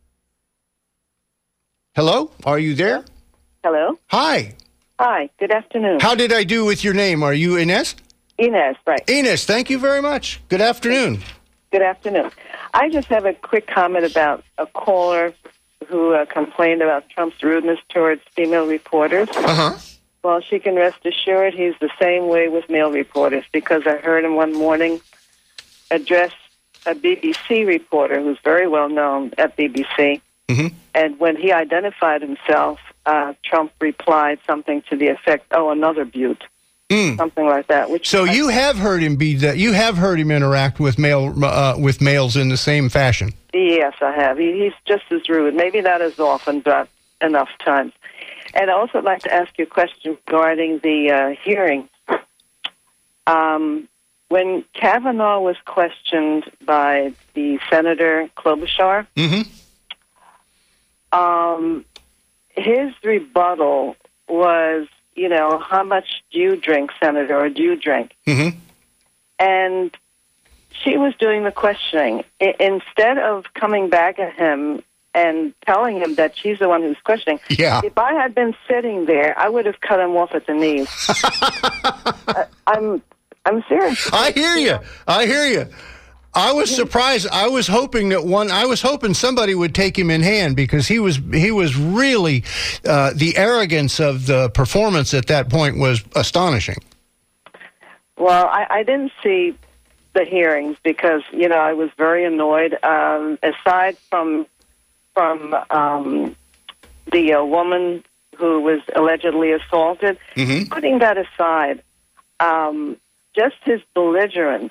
Hello, are you there? Hello. Hi. Hi, good afternoon. How did I do with your name? Are you Inez? Inez, right. Inez, thank you very much. Good afternoon. Good afternoon. I just have a quick comment about a caller who uh, complained about Trump's rudeness towards female reporters. Uh-huh. Well, she can rest assured he's the same way with male reporters, because I heard him one morning address a B B C reporter who's very well known at B B C. Mm-hmm. And when he identified himself, uh, Trump replied something to the effect, "Oh, another Butte," mm. something like that. Which so I, you have heard him be that you have heard him interact with male uh, with males in the same fashion. Yes, I have. He, he's just as rude. Maybe not as often, but enough times. And I also like to ask you a question regarding the uh, hearing. Um, when Kavanaugh was questioned by the Senator Klobuchar, mm-hmm. um, his rebuttal was, you know, how much do you drink, Senator, or do you drink? Mm-hmm. And she was doing the questioning. I- instead of coming back at him and telling him that she's the one who's questioning. Yeah. If I had been sitting there, I would have cut him off at the knees. I, I'm, I'm serious. I hear you. I hear you. I was surprised. I was hoping that one. I was hoping somebody would take him in hand, because he was he was really uh, the arrogance of the performance at that point was astonishing. Well, I, I didn't see the hearings because you know I was very annoyed. Um, aside from from um, the uh, woman who was allegedly assaulted, mm-hmm. putting that aside, um, just his belligerence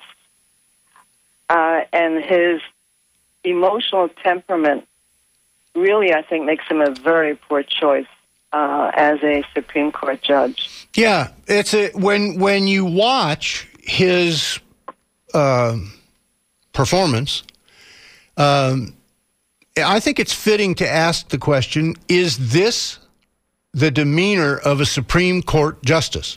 uh, and his emotional temperament really, I think, makes him a very poor choice uh, as a Supreme Court judge. Yeah, it's a, when when you watch his uh, performance, um, I think it's fitting to ask the question, is this the demeanor of a Supreme Court justice?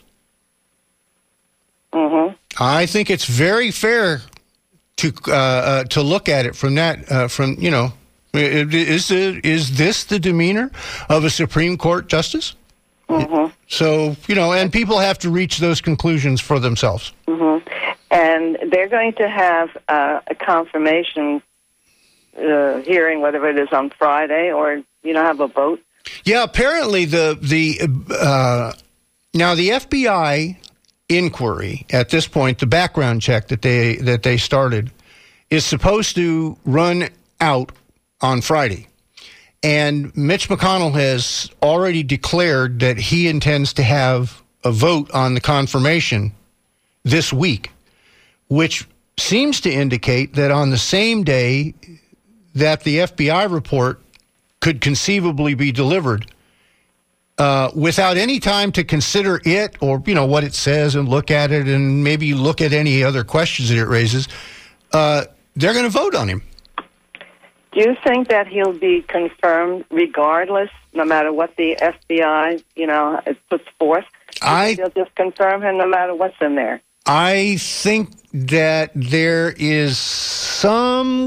Mm-hmm. I think it's very fair to uh, uh, to look at it from that, uh, from, you know, is, it, is this the demeanor of a Supreme Court justice? Mm-hmm. So, you know, and people have to reach those conclusions for themselves. Mm-hmm. And they're going to have uh, a confirmation uh, hearing, whether it is on Friday or, you know, have a vote. Yeah, apparently the, the uh, now the F B I inquiry at this point, the background check that they that they started, is supposed to run out on Friday. And Mitch McConnell has already declared that he intends to have a vote on the confirmation this week, which seems to indicate that on the same day that the F B I report could conceivably be delivered, uh, without any time to consider it or, you know, what it says and look at it and maybe look at any other questions that it raises, uh, they're going to vote on him. Do you think that he'll be confirmed regardless, no matter what the F B I, you know, puts forth? I They'll just confirm him no matter what's in there. I think that there is some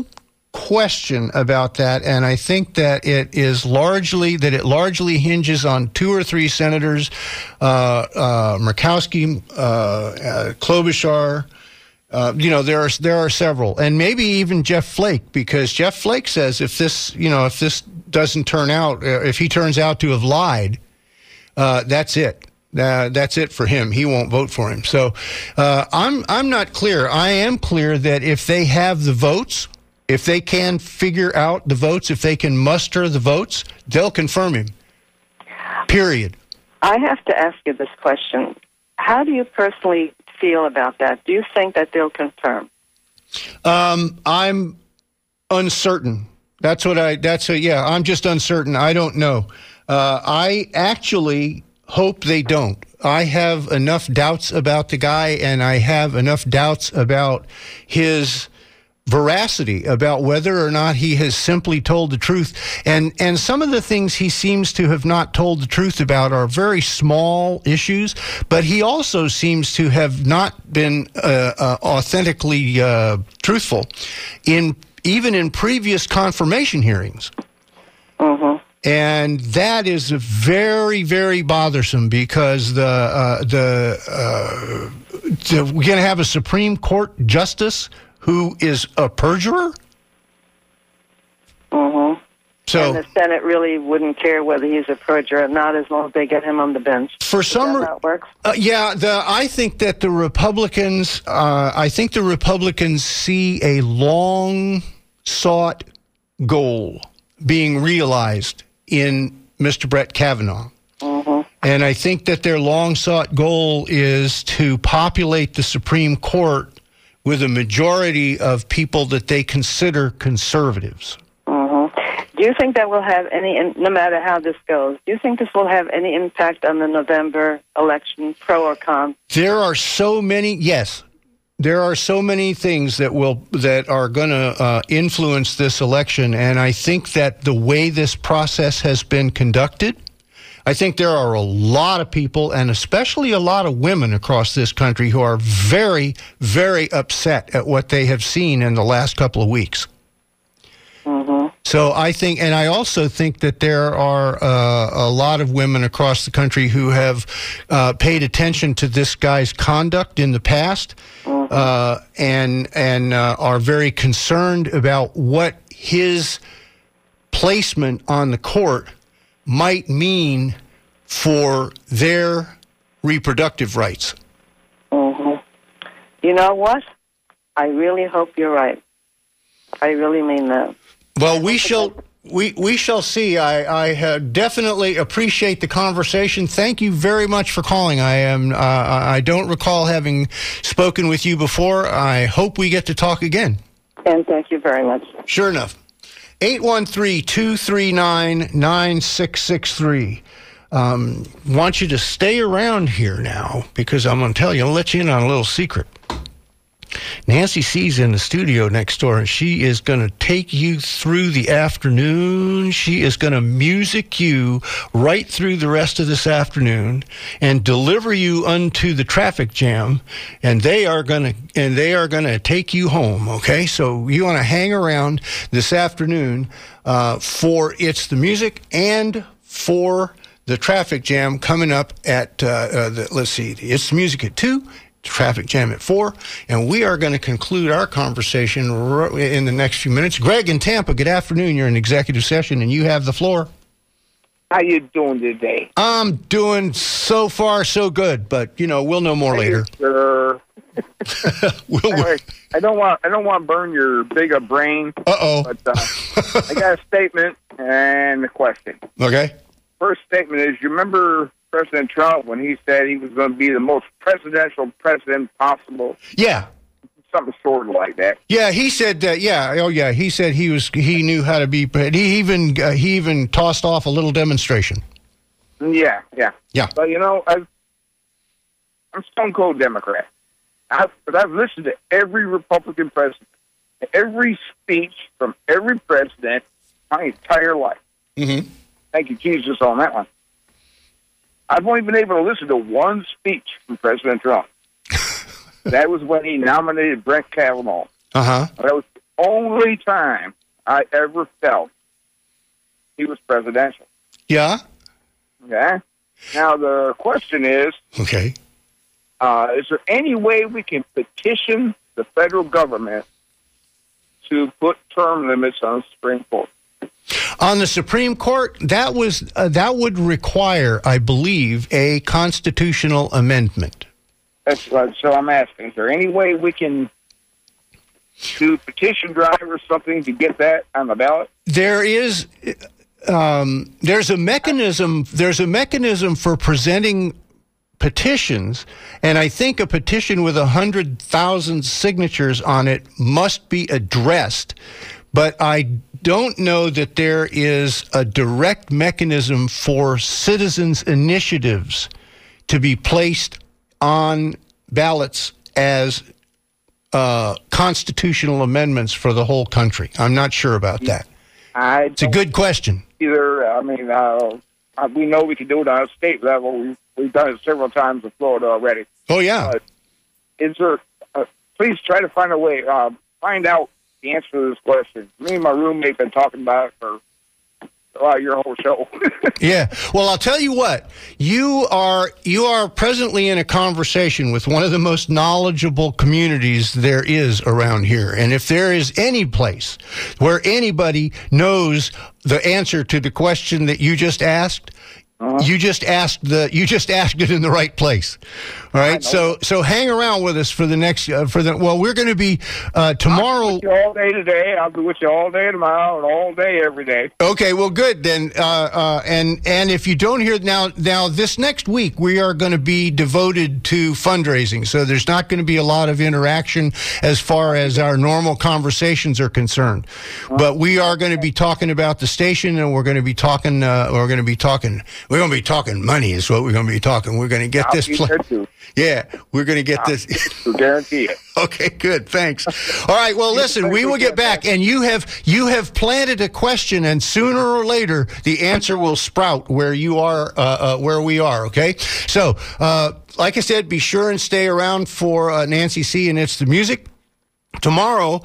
question about that, and I think that it is largely that it largely hinges on two or three senators, uh, uh, Murkowski, uh, uh, Klobuchar. Uh, you know, there are there are several, and maybe even Jeff Flake, because Jeff Flake says if this, you know, if this doesn't turn out, if he turns out to have lied, uh, that's it. Uh, that's it for him. He won't vote for him. So uh, I'm I'm not clear. I am clear that if they have the votes, if they can figure out the votes, if they can muster the votes, they'll confirm him. Period. I have to ask you this question. How do you personally feel about that? Do you think that they'll confirm? Um, I'm uncertain. That's what I, that's a, yeah, I'm just uncertain. I don't know. Uh, I actually hope they don't. I have enough doubts about the guy, and I have enough doubts about his veracity, about whether or not he has simply told the truth. And and some of the things he seems to have not told the truth about are very small issues, but he also seems to have not been uh, uh, authentically uh, truthful in even in previous confirmation hearings. Uh-huh. And that is very, very bothersome, because the uh, the, uh, the we're going to have a Supreme Court justice who is a perjurer? Uh-huh. So, and the Senate really wouldn't care whether he's a perjurer or not, as long as they get him on the bench. For some, Is that how it works? Uh, yeah, the, I think that the Republicans, uh, I think the Republicans see a long-sought goal being realized in Mister Brett Kavanaugh. Uh-huh. And I think that their long-sought goal is to populate the Supreme Court with a majority of people that they consider conservatives. Uh-huh. Do you think that will have any, no matter how this goes, do you think this will have any impact on the November election, pro or con? There are so many, yes, there are so many things that will that are going to uh, influence this election, and I think that the way this process has been conducted, I think there are a lot of people, and especially a lot of women across this country, who are very, very upset at what they have seen in the last couple of weeks. Mm-hmm. So I think, and I also think that there are uh, a lot of women across the country who have uh, paid attention to this guy's conduct in the past, mm-hmm. uh, and and uh, are very concerned about what his placement on the court might mean for their reproductive rights. Mm-hmm. You know what? I really hope you're right. I really mean that. Well, we shall we we shall see. I I uh, definitely appreciate the conversation. Thank you very much for calling. I am uh, I don't recall having spoken with you before. I hope we get to talk again. And thank you very much. Sure enough. eight one three, two three nine, nine six six three. Um, want you to stay around here now, because I'm going to tell you, I'll let you in on a little secret. Nancy C's in the studio next door, and she is going to take you through the afternoon. She is going to music you right through the rest of this afternoon and deliver you unto the traffic jam, and they are going to and they are going to take you home. Okay, so you want to hang around this afternoon uh, for It's the Music and for the traffic jam coming up at uh, uh, the, let's see, It's the Music at two. Traffic jam at four, and we are going to conclude our conversation in the next few minutes. Greg in Tampa, good afternoon. You're in executive session, and you have the floor. How you doing today? I'm doing so far so good, but you know we'll know more hey, later. Sir. we'll, anyway, I don't want I don't want to burn your big a brain. Uh-oh. But uh, I got a statement and a question. Okay. First statement is: you remember President Trump when he said he was going to be the most presidential president possible? Yeah. Something sort of like that. Yeah, he said that. Yeah, oh yeah, he said he was. He knew how to be. He even uh, he even tossed off a little demonstration. Yeah, yeah, yeah. But you know, I've, I'm stone cold Democrat. I've, but I've listened to every Republican president, every speech from every president my entire life. Mm-hmm. Thank you, Jesus, on that one. I've only been able to listen to one speech from President Trump. That was when he nominated Brett Kavanaugh. Uh-huh. That was the only time I ever felt he was presidential. Yeah? Okay? Now, the question is, okay, uh, is there any way we can petition the federal government to put term limits on the Supreme Court? On the Supreme Court, that was uh, that would require, I believe, a constitutional amendment. That's uh, so I'm asking, is there any way we can do petition drive or something to get that on the ballot? There is um, there's a mechanism there's a mechanism for presenting petitions, and I think a petition with a hundred thousand signatures on it must be addressed, but I don't know that there is a direct mechanism for citizens' initiatives to be placed on ballots as uh, constitutional amendments for the whole country. I'm not sure about that. I it's a good question. Either, I mean, uh, we know we can do it on a state level. We've, we've done it several times in Florida already. Oh, yeah. Uh, is there, uh, please try to find a way, uh, find out the answer to this question. Me and my roommate been talking about it for uh, your whole show. Yeah. Well, I'll tell you what. You are you are presently in a conversation with one of the most knowledgeable communities there is around here. And if there is any place where anybody knows the answer to the question that you just asked, Uh-huh. You just asked the you just asked it in the right place. All right, so so hang around with us for the next uh, for the well we're going to be uh, tomorrow. I'll be with you all day today. I'll be with you all day tomorrow and all day every day. Okay, well, good then. Uh, uh, and and if you don't hear now now this next week we are going to be devoted to fundraising. So there's not going to be a lot of interaction as far as our normal conversations are concerned. Uh-huh. But we are going to be talking about the station, and we're going to be talking. Uh, we're going to be talking. We're going to be talking money is what we're going to be talking. We're going to get I'll this. Be Pl- there too. Yeah, we're going to get I'll this. To guarantee it. Okay, good. Thanks. All right. Well, listen, we will get back, and you have you have planted a question, and sooner or later the answer will sprout where you are, uh, uh, where we are. Okay. So, uh, like I said, be sure and stay around for uh, Nancy C. and It's the Music tomorrow.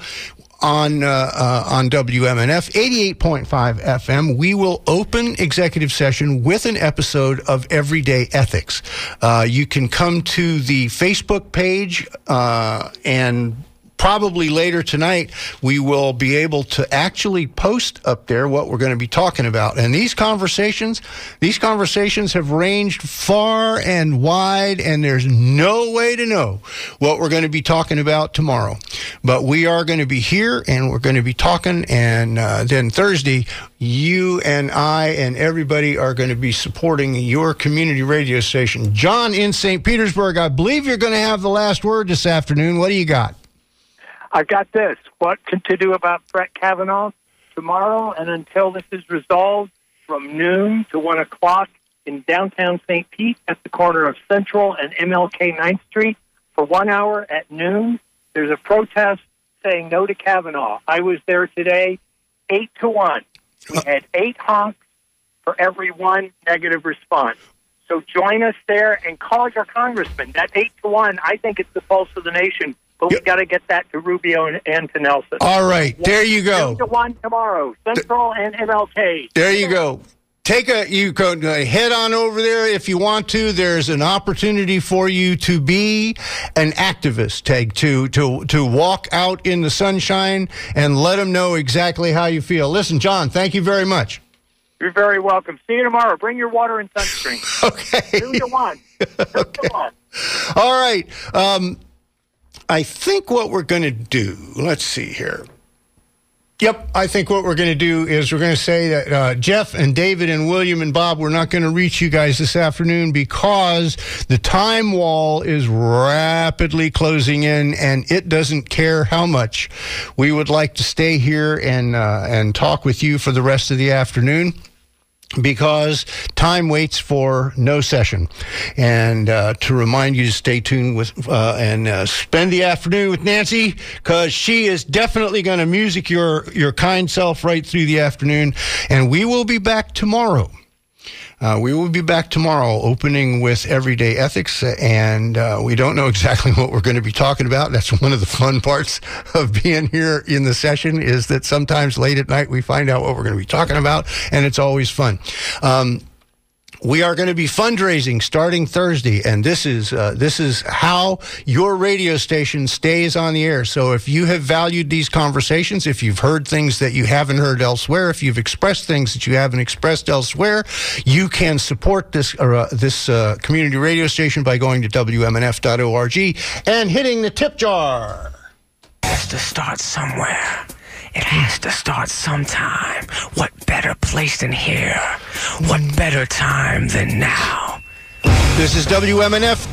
On uh, uh, on W M N F eighty-eight point five F M, we will open executive session with an episode of Everyday Ethics. Uh, you can come to the Facebook page uh, and probably later tonight, we will be able to actually post up there what we're going to be talking about. And these conversations, these conversations have ranged far and wide, and there's no way to know what we're going to be talking about tomorrow. But we are going to be here, and we're going to be talking, and uh, then Thursday, you and I and everybody are going to be supporting your community radio station. John in Saint Petersburg, I believe you're going to have the last word this afternoon. What do you got? I've got this. What to do about Brett Kavanaugh tomorrow and until this is resolved from noon to one o'clock in downtown Saint Pete at the corner of Central and M L K ninth Street for one hour at noon. There's a protest saying no to Kavanaugh. I was there today, eight to one. We had eight honks for every one negative response. So join us there and call your congressman. That eight to one, I think it's the pulse of the nation. But we got to get that to Rubio and, and to Nelson. All right, there you go. Eight to one tomorrow, Central and M L K. There you go. Take a you go uh, head on over there if you want to. There's an opportunity for you to be an activist, take to to to walk out in the sunshine and let them know exactly how you feel. Listen, John, thank you very much. You're very welcome. See you tomorrow. Bring your water and sunscreen. Okay. Two to one. Two Okay. to one. All right. Um, I think what we're going to do, let's see here. Yep, I think what we're going to do is we're going to say that uh, Jeff and David and William and Bob, we're not going to reach you guys this afternoon because the time wall is rapidly closing in, and it doesn't care how much. We would like to stay here and uh, and talk with you for the rest of the afternoon, because time waits for no session. And uh, to remind you to stay tuned with uh, and uh, spend the afternoon with Nancy, because she is definitely going to music your, your kind self right through the afternoon. And we will be back tomorrow. Uh, we will be back tomorrow opening with Everyday Ethics, and uh, we don't know exactly what we're going to be talking about. That's one of the fun parts of being here in the session, is that sometimes late at night we find out what we're going to be talking about, and it's always fun. Um, We are going to be fundraising starting Thursday, and this is uh, this is how your radio station stays on the air. So if you have valued these conversations, if you've heard things that you haven't heard elsewhere, if you've expressed things that you haven't expressed elsewhere, you can support this uh, this uh, community radio station by going to W M N F dot org and hitting the tip jar. It has to start somewhere. It has to start sometime. What better place than here? What better time than now? This is W M N F